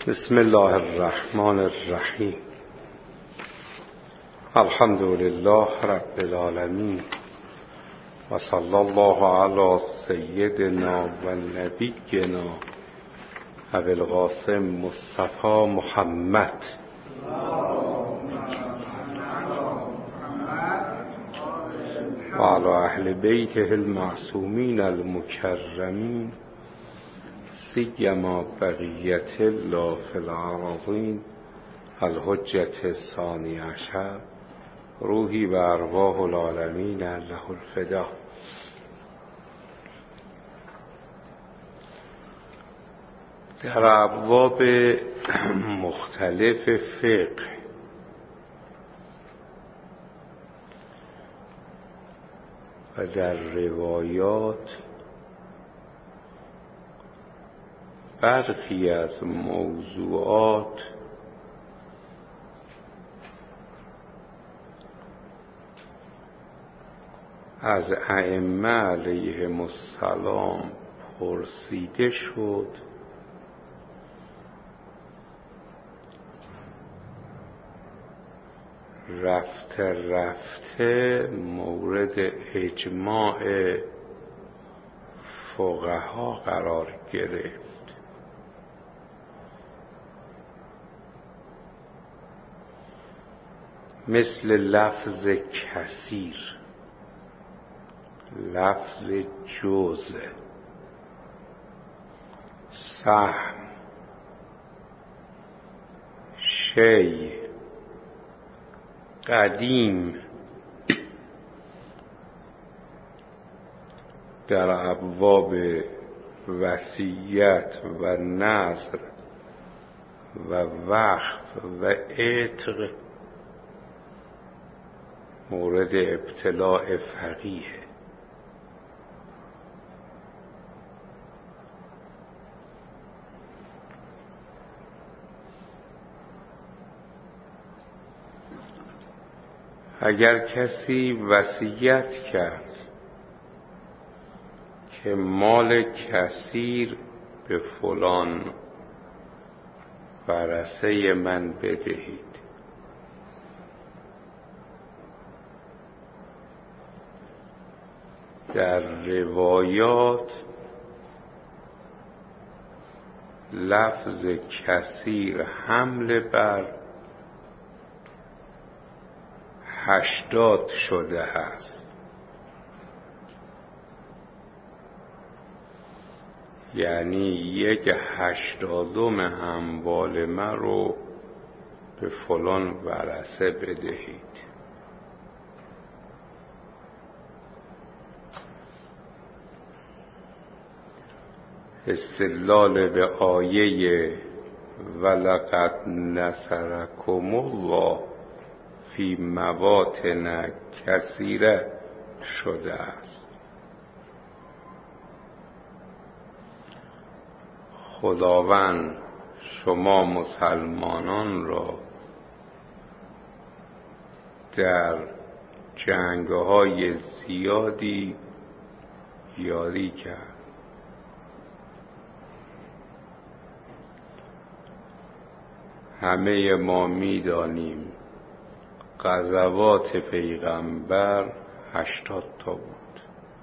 بسم الله الرحمن الرحیم. الحمد لله رب العالمین و صلی الله علی سیدنا و نبینا ابی القاسم مصطفی محمد و علی اهل بیته المعصومین المکرمین سیما بقیت الله فی الارضین الحجة الثانی عشر روحی و ارواح العالمین له الفدا. در ابواب مختلف فقه و در روایات برخی از موضوعات از ائمه علیهم السلام پرسیده شد رفته رفته مورد اجماع فقها قرار گرفت. مثل لفظ کثیر، لفظ جزء، سهم، شیء، قدیم. در ابواب وصیت و نذر و وقف و عتق مورد ابتلاء فقیه. اگر کسی وصیت کرد که مال کثیر به فلان ورثه من بدهید، در روایات لفظ کثیر حمل بر 80 شده است، یعنی 1/80 اموال من رو به فلان ورثه بدهید. استدلال به آیه ولقد نصرکم الله فی مواطن کثیره شده است. خداوند شما مسلمانان را در جنگ‌های زیادی یاری کرد. همه ما می‌دانیم غزوات پیغمبر 80 تا بود.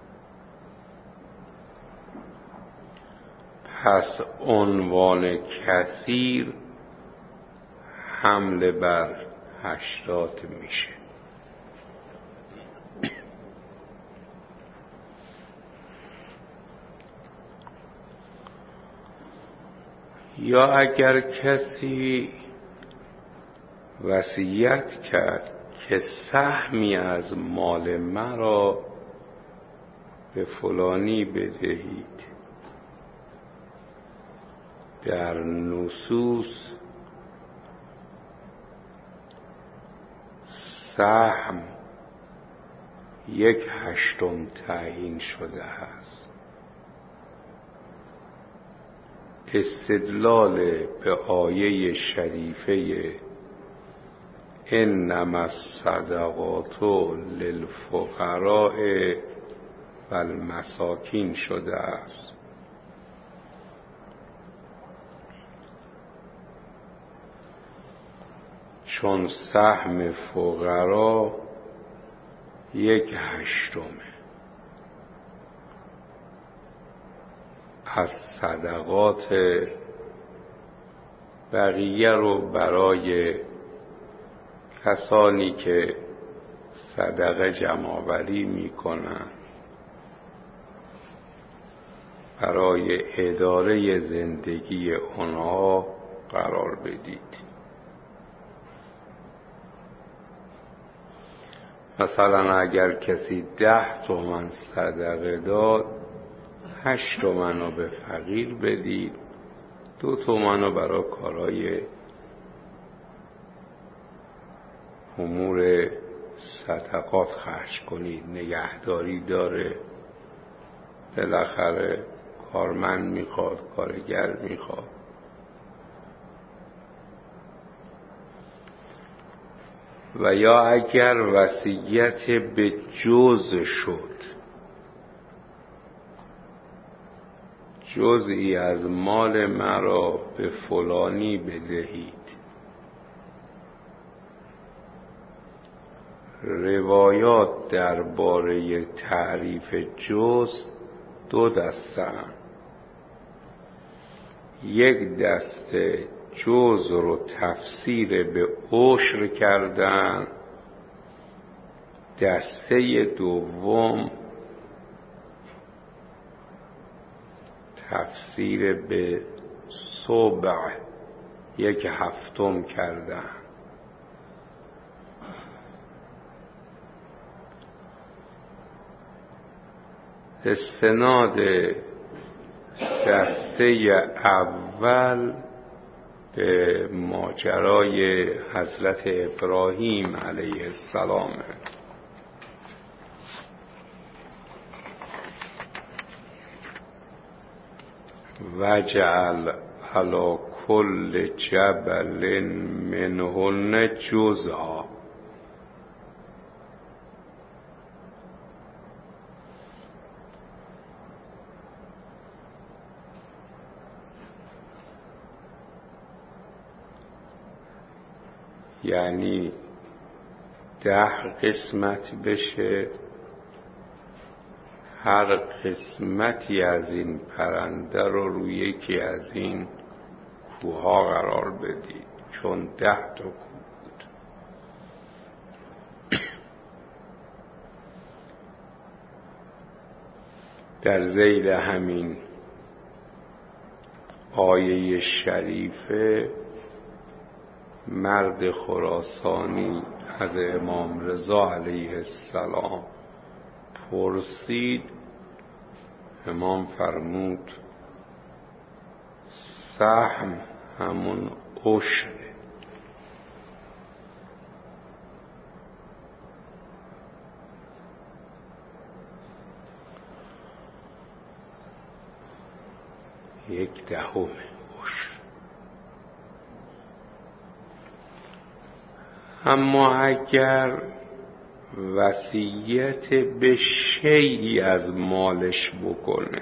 پس عنوان کثیر حمله بر 80 میشه. یا اگر کسی وصیت کرد که سهمی از مال مرا به فلانی بدهید، در نصوص سهم 1/8 تعیین شده است. استدلال به آیه شریفه انما الصدقات للفقراء و المساکین شده است. چون سهم فقرا 1/8 از صدقات بقیه رو برای کسانی که صدقه جمع‌آوری میکنن برای اداره زندگی آنها قرار بدید. مثلا اگر کسی 10 تومن صدقه داد، 8 تومن رو به فقیر بدید، 2 تومن رو برای کارهای امور صدقات خرج کنید. نگهداری داره، بالاخره کارمند میخواد، کارگر میخواد. و یا اگر وصیت به جز شد، جزئی از مال مرا به فلانی بدهید. روایات درباره تعریف جز 2 دسته‌اند. یک دسته جز رو تفسیر به عشر کردن، دسته دوم تفسیر به سبع 1/7 کردن. استناد دسته اول به ماجرای حضرت ابراهیم علیه السلام. وجعل علی کل جبل منهن جزءا. یعنی 10 قسمت بشه، هر قسمتی از این پرنده رو روی یکی از این کوها قرار بدید، چون 10 تا کوه بود. در ذیل همین آیه شریفه مرد خراسانی از امام رضا علیه السلام پرسید. امام فرمود سهم همون عشره. یک دهم عشر. اما اگر وصیت به شیئی از مالش بکنه،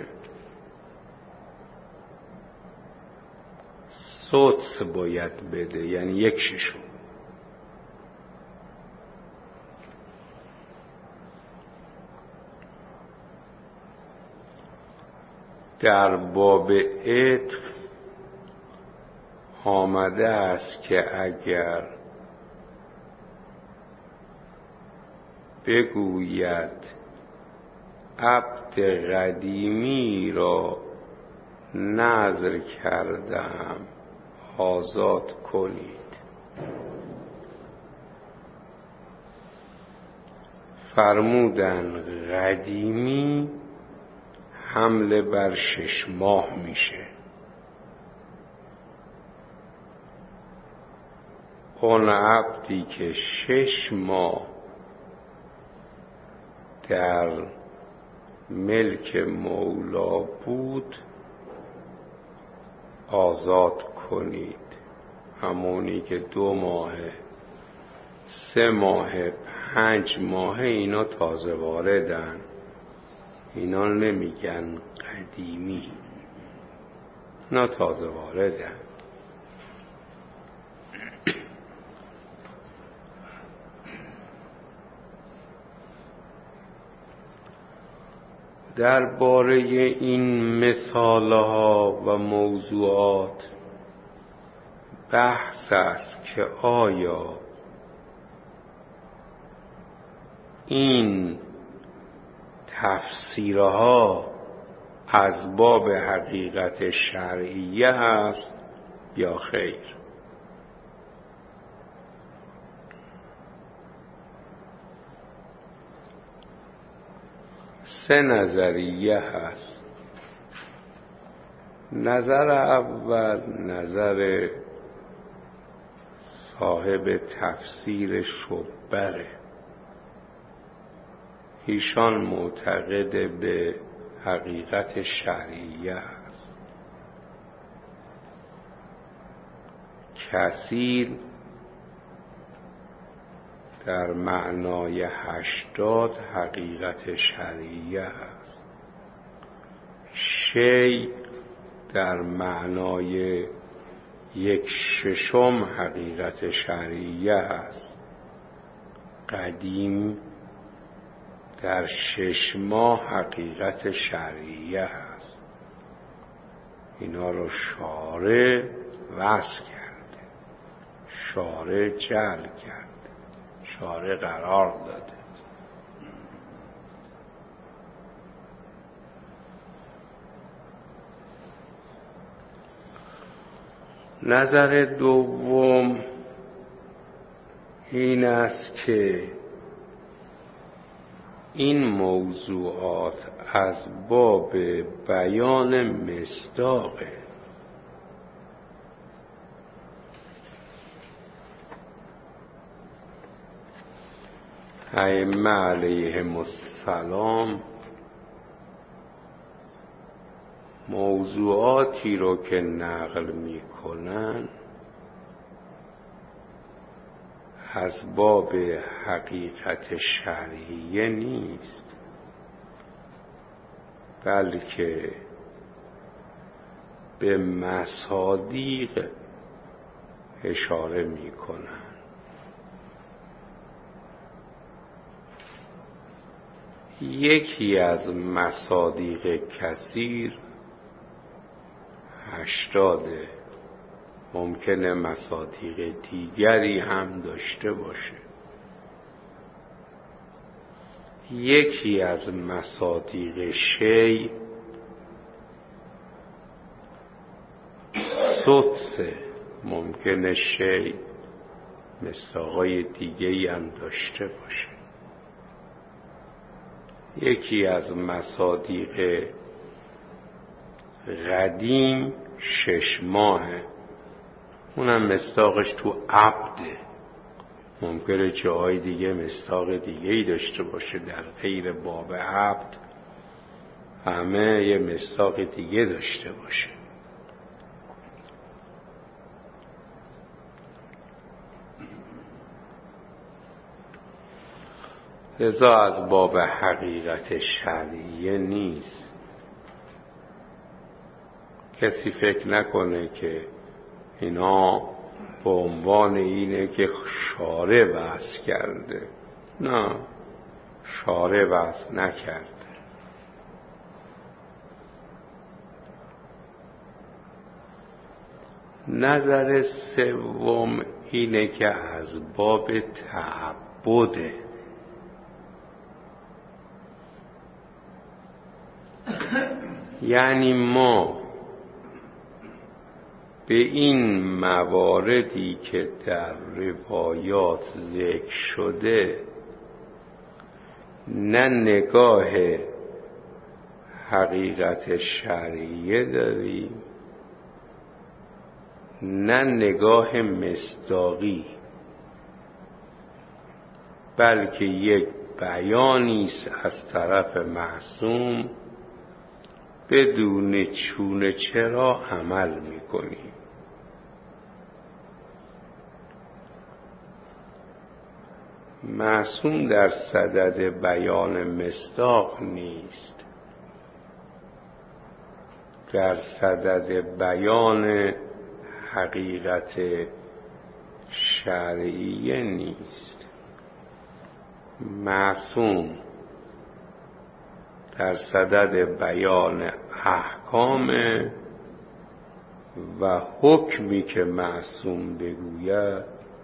سدس باید بده، یعنی 1/6. در باب عتق آمده است که اگر بگوید عبد قدیمی را نذر کردم آزاد کنید، فرمودن قدیمی حمله بر 6 ماه میشه. اون عبدی که 6 ماه در ملک مولا بود آزاد کنید. همونی که 2 ماه 3 ماه 5 ماه اینا تازه واردن، اینا نمیگن قدیمی، اینا تازه واردن. درباره این مثالها و موضوعات بحث است که آیا این تفسیرها از باب حقیقت شرعیه است یا خیر. سه نظریه هست. نظر اول نظر صاحب تفسیر شبره. ایشان معتقد به حقیقت شرعیه است. کثیر در معنای 80 حقیقت شرعیه است. شیء در معنای 1/6 حقیقت شرعیه است. قدیم در 6 ماه حقیقت شرعیه است. اینا رو شارع وضع کرده، شارع جعل کرده، شارع قرار داده. نظر دوم این است که این موضوعات از باب بیان مصداقه. ائمه علیهم السلام موضوعاتی رو که نقل میکنن از باب حقیقت شرعیه نیست، بلکه به مصادیق اشاره میکنن. یکی از مصادیق کثیر 80، ممکنه مصادیق دیگری هم داشته باشه. یکی از مصادیق شیء سدسه، ممکنه شیء مصداقای دیگری هم داشته باشه. یکی از مصادیق قدیم 6 ماهه، اونم مصداقش تو عبده، ممکنه جای دیگه مصداق دیگه‌ای داشته باشه در غیر باب عبد، همه یه مصداق دیگه داشته باشه. لذا از باب حقیقت شرعیه نیست. کسی فکر نکنه که اینا به عنوان اینه که شارع وضع کرده. نه، شارع وضع نکرده. نظر سوم اینه که از باب تعبده. یعنی ما به این مواردی که در روایات ذکر شده نه نگاه حقیقت شرعیه داریم، نه نگاه مصداقی، بلکه یک بیانی است از طرف معصوم بدون چون چرا عمل میکنیم. معصوم در صدد بیان مصداق نیست، در صدد بیان حقیقت شرعیه نیست. معصوم در صدد بیان احکام و حکمی که معصوم بگوید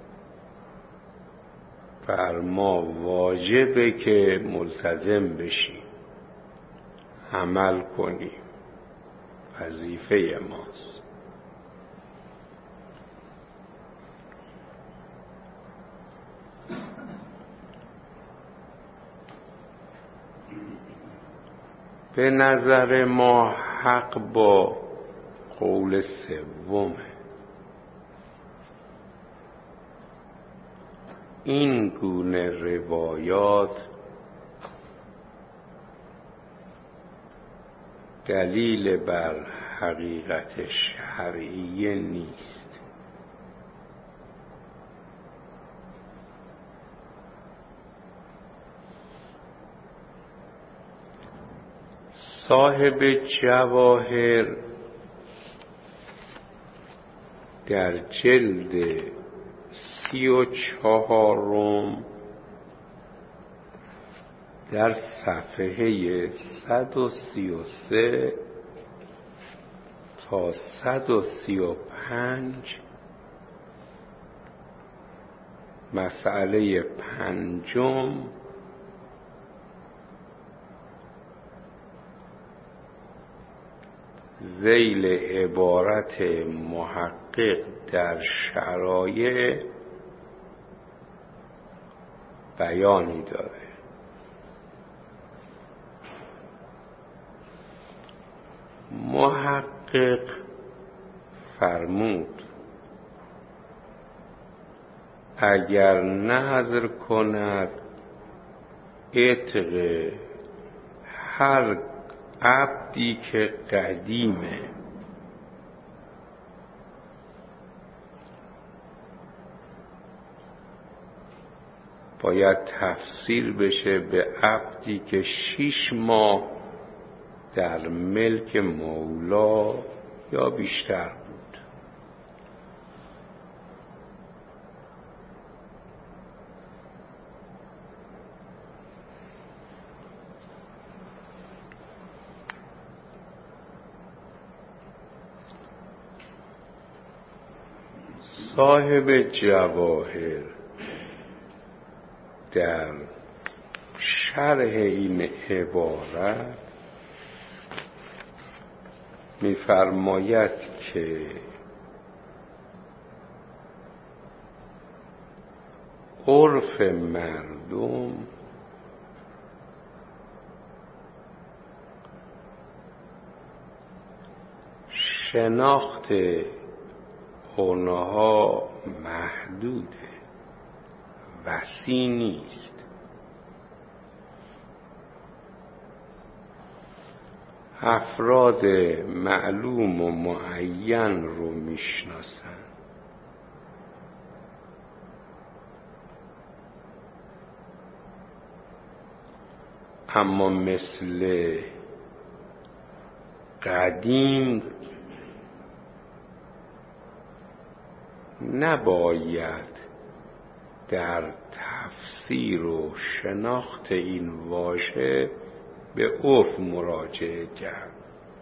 بر ما واجبه که ملتزم بشیم، عمل کنیم، وظیفه ماست. به نظر ما حق با قول سومه. این گونه روایات دلیل بر حقیقت شرعیه نیست. صاحب جواهر در جلد 34 در صفحه 133 تا 135 مسئله 5 ذیل عبارت محقق در شرایع بیانی داره. محقق فرمود اگر نظر کند عتق هر عبدی که قدیمه باید تفسیر بشه به عبدی که 6 ماه در ملک مولا یا بیشتر بود. صاحب جواهر در شرح این عبارت می‌فرماید که عرف مردم شناخت اونها محدوده، وسیع نیست. افراد معلوم و معین رو میشناسن، اما مثل قدیم نباید در تفسیر و شناخت این واژه به عرف مراجعه کرد.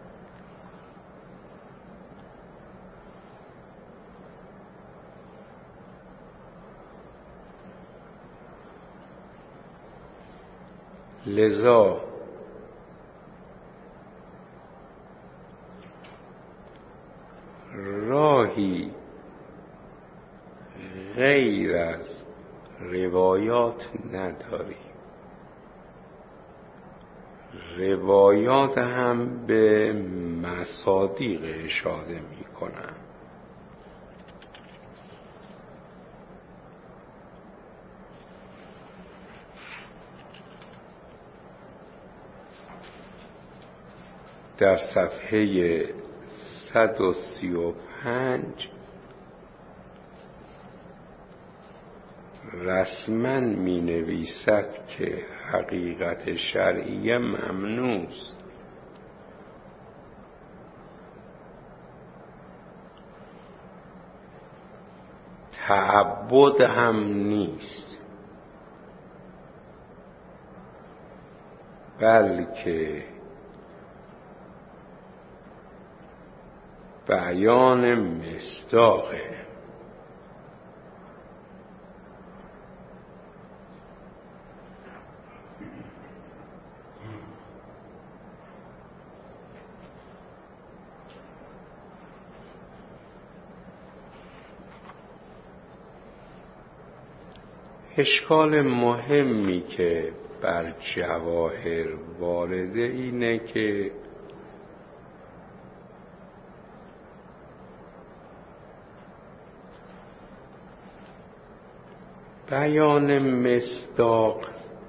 لذا راهی غیر از روایات نداری. روایات هم به مصادیق اشاره می کنن. در صفحه 135 رسما می نویسد که حقیقت شرعیه ممنوع است. تعبد هم نیست، بلکه بیان مصداقه. اشکال مهمی که بر جواهر وارده اینه که بیان مصداق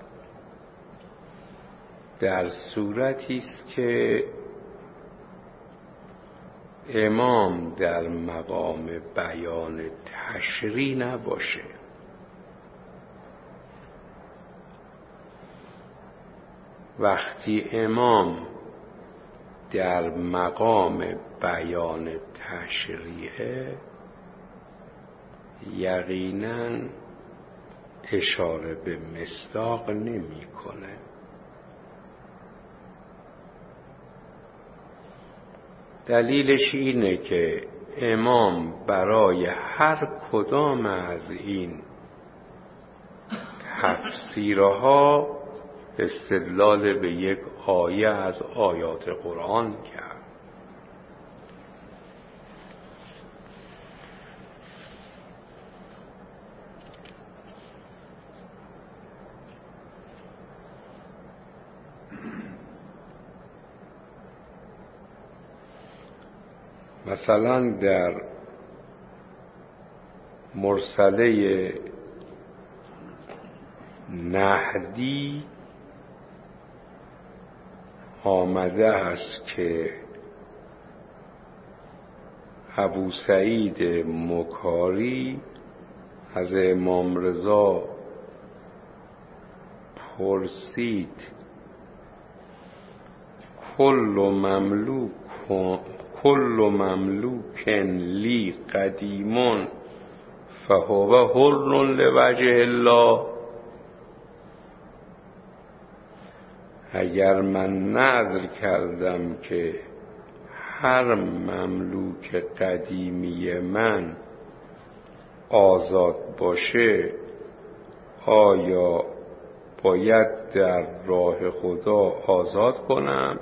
در صورتی است که امام در مقام بیان تشریع نباشه. وقتی امام در مقام بیان تشریعه یقیناً اشاره به مصداق نمی‌کنه. دلیلش اینه که امام برای هر کدام از این تفسیرها استدلال به یک آیه از آیات قرآن کرد. مثلا در مرسله نهدی آمده است که ابو سعید مکاری از امام رضا پرسید کل مملوک لی قدیمون فهو حر لوجه الله. اگر من نذر کردم که هر مملوک قدیمی من آزاد باشه، آیا باید در راه خدا آزاد کنم؟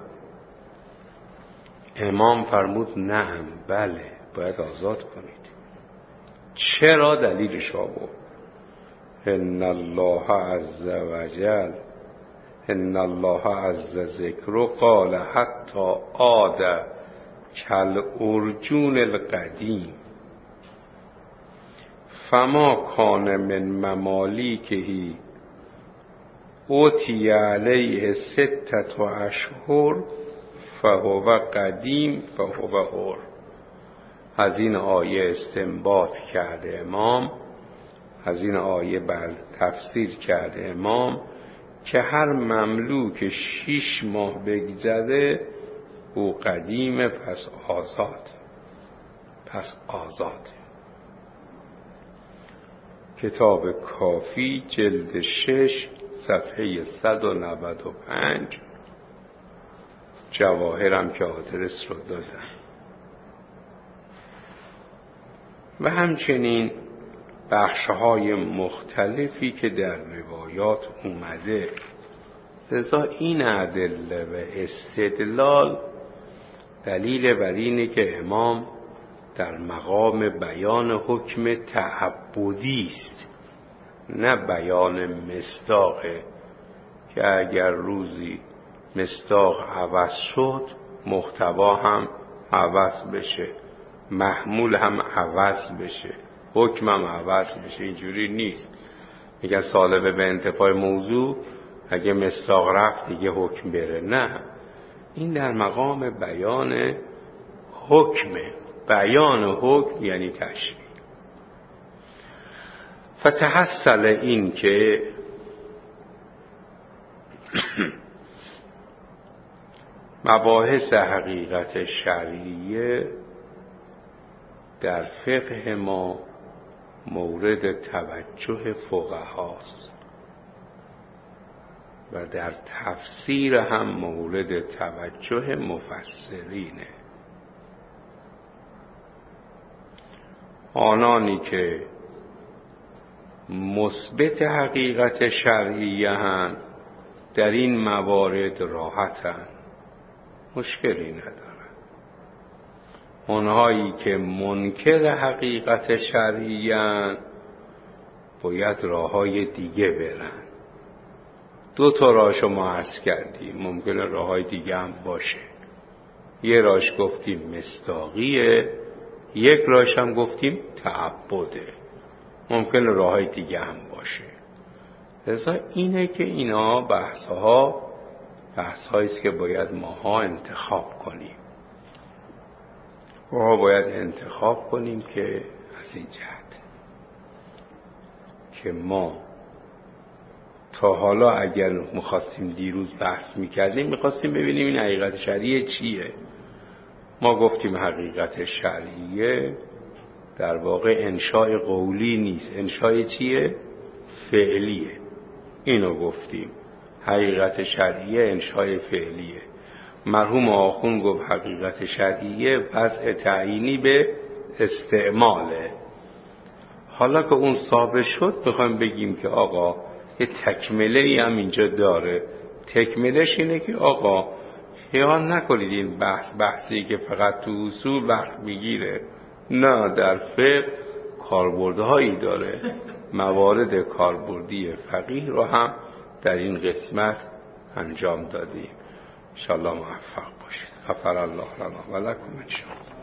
امام فرمود نه، بله باید آزاد کنید. چرا؟ دلیلش آورد. ان الله عز ذکر قال حتی عاد کالعرجون القدیم فما کان من ممالیکه اوتی علیه 6 اشهر فهو قدیم فهو حر. از این آیه استنباط کرده امام، از این آیه بر تفسیر کرده امام که هر مملوک 6 ماه بگذره او قدیمه، پس آزاد. کتاب کافی جلد 6 صفحه 195. جواهرم که آدرس رو دادم. و همچنین بخشهای مختلفی که در روایات اومده. لذا این ادله و استدلال دلیل بر اینه که امام در مقام بیان حکم تعبدی است، نه بیان مصداقه که اگر روزی مصداق عوض شد محتوا هم عوض بشه، محمول هم عوض بشه، حکم هم عوض بشه. اینجوری نیست. میگن سالبه به انتفاع موضوع، اگه مصداق رفت دیگه حکم بره. نه، این در مقام بیان حکمه. بیان حکم یعنی تشریع. فتحصل این که مباحث حقیقت شرعیه در فقه ما مورد توجه فقهاست. و در تفسیر هم مورد توجه مفسرینه. آنانی که مثبت حقیقت شرعیه هستند در این موارد راحتن، مشکلی ندارن. اونهایی که منکر حقیقت شرعیه هستند باید راههای دیگه برن. 2 تا راه شما عرض کردیم، ممکنه راههای دیگه هم باشه. یه راهش گفتیم مصداقیه، یک راهش هم گفتیم تعبده، ممکنه راههای دیگه هم باشه. لذا اینه که اینا بحث‌هاییست که باید ماها انتخاب کنیم. ما باید انتخاب کنیم که از این جهت که ما تا حالا اگر می‌خواستیم دیروز بحث می‌کردیم، می‌خواستیم ببینیم این حقیقت شرعیه چیه. ما گفتیم حقیقت شرعیه در واقع انشاء قولی نیست، انشاء چیه؟ فعلیه. اینو گفتیم، حقیقت شرعیه انشاء فعلیه. مرحوم آخوند گفت حقیقت شرعیه وضع تعیینی به استعماله. حالا که اون ثابت شد میخوایم بگیم که آقا یه تکمله هم اینجا داره. تکملش اینه که آقا خیال نکنید این بحثی که فقط تو اصول وقت میگیره، نه، در فقه کاربردهایی داره. موارد کاربردی فقیه رو هم در این قسمت انجام دادیم. انشاءالله موفق باشید. غفر الله لنا و لکم ان شاء الله.